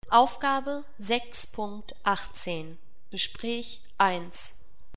Aufgabe 6.18 Gespräch 1.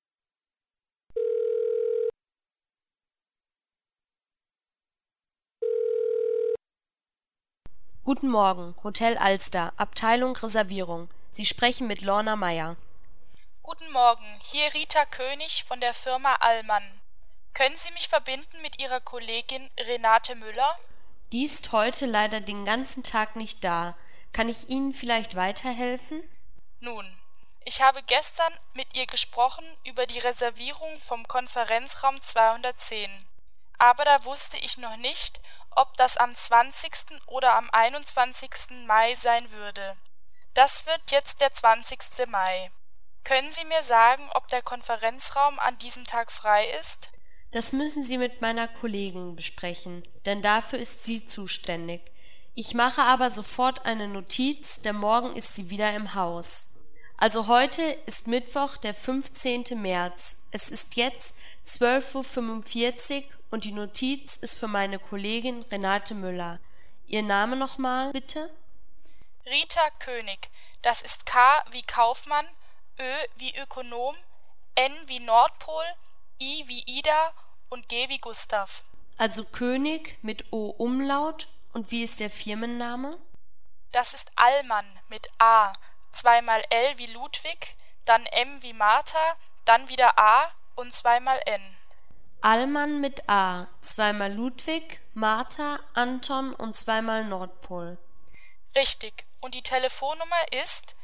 Guten Morgen, Hotel Alster, Abteilung Reservierung. Sie sprechen mit Lorna Meyer. Guten Morgen, hier Rita König von der Firma Allmann. Können Sie mich verbinden mit Ihrer Kollegin Renate Müller? Die ist heute leider den ganzen Tag nicht da. Kann ich Ihnen vielleicht weiterhelfen? Nun, ich habe gestern mit ihr gesprochen über die Reservierung vom Konferenzraum 210. Aber da wusste ich noch nicht, ob das am 20. oder am 21. Mai sein würde. Das wird jetzt der 20. Mai. Können Sie mir sagen, ob der Konferenzraum an diesem Tag frei ist? Das müssen Sie mit meiner Kollegin besprechen, denn dafür ist sie zuständig. Ich mache aber sofort eine Notiz, denn morgen ist sie wieder im Haus. Also heute ist Mittwoch, der 15. März. Es ist jetzt 12:45 Uhr und die Notiz ist für meine Kollegin Renate Müller. Ihr Name nochmal, bitte? Rita König. Das ist K wie Kaufmann, Ö wie Ökonom, N wie Nordpol, I wie Ida und G wie Gustav. Also König mit O-Umlaut. Und wie ist der Firmenname? Das ist Allmann mit A, zweimal L wie Ludwig, dann M wie Martha, dann wieder A und zweimal N. Allmann mit A, zweimal Ludwig, Martha, Anton und zweimal Nordpol. Richtig. Und die Telefonnummer ist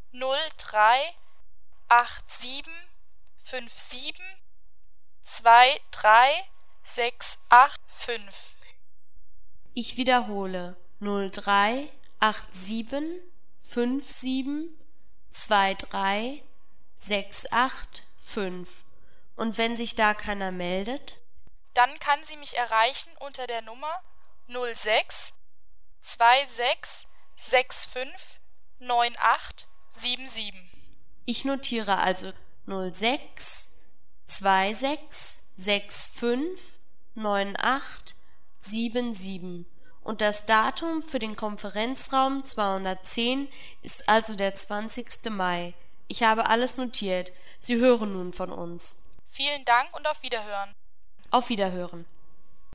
038757 23685. Ich wiederhole 038757 23685. Und wenn sich da keiner meldet? Dann kann sie mich erreichen unter der Nummer 06 26 65 98 77. Ich notiere also 06 26 65 98 77. Und das Datum für den Konferenzraum 210 ist also der 20. Mai. Ich habe alles notiert. Sie hören nun von uns. Vielen Dank und auf Wiederhören. Auf Wiederhören.